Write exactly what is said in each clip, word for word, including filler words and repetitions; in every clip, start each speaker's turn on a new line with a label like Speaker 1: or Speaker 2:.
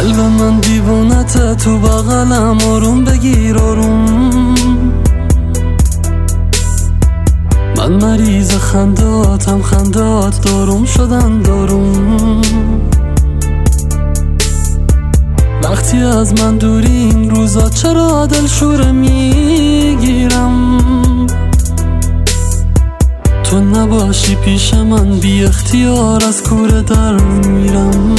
Speaker 1: قلب من دیوونته تو بغلم، آروم بگیر آروم. من مریض خنداتم، خندات داروم شدن داروم. وقتی از من دوری این روزا چرا دلشوره میگیرم؟ تو نباشی پیش من بی اختیار از کوره در میرم.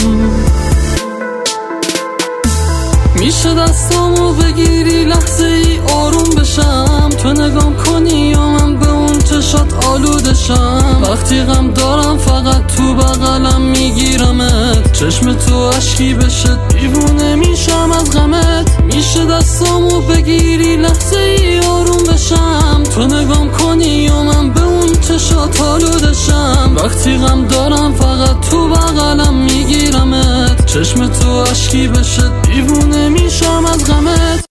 Speaker 1: میشه دستامو بگیری لحظه ای آروم بشم، تو نگام کنی یا من به اون چشات آلودشم. وقتی غم دارم فقط تو بغلم میگیرمت، چشم تو اشکی بشه دیوونه میشم از غمت. میشه دستامو بگیری لحظه ای آروم بشم، تو نگام کنی یا من به اون چشات آلودشم. وقتی غم دارم فقط تو بغلم میگیرمت، چشم تو اشکی بشه دیوونه میشم از غمت.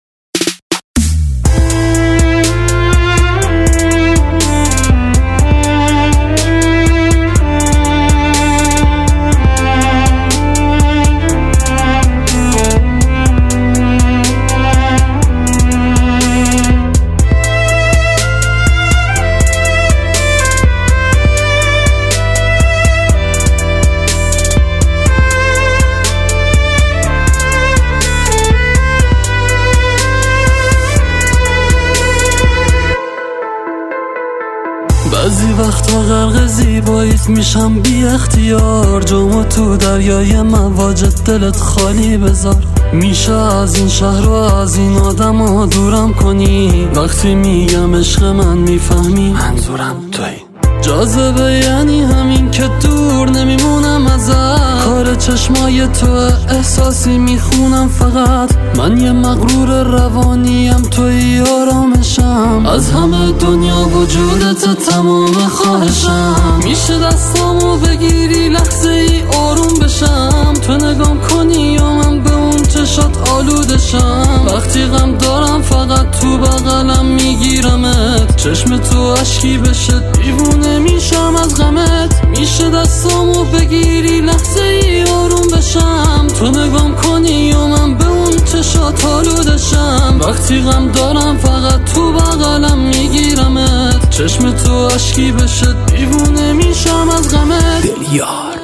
Speaker 1: بعضی وقتا غرق زیباییت میشم بی اختیار، جامو تو دریای مواجت دلت خالی بذار. میشه از این شهر و از این آدم ها دورم کنی، وقتی میگم عشق من میفهمی منظورم توی. جاذبه یعنی همین که دور نمیمونم ازت، کار چشمای تو احساسی میخونم فقط. من یه مغرور روانیم توی آرامشم، از همه دنیا وجودت تمام خواهشم. میشه دستامو بگیری لحظه ای آروم بشم، تو نگام کنی یا من به اون چشات آلودشم. وقتی غم دارم فقط تو بغلم میگیرمت، چشم تو اشکی بشه دیوونه میشم از غمت. میشه دستامو بگیری لحظه ای آروم بشم، تو نگام کنی یا من به اون چشات آلودشم. وقتی غم دارم فقط تو بغلم میگیرمت، چشم تو اشکی بشه دیوونه میشم از غمت.
Speaker 2: دلیار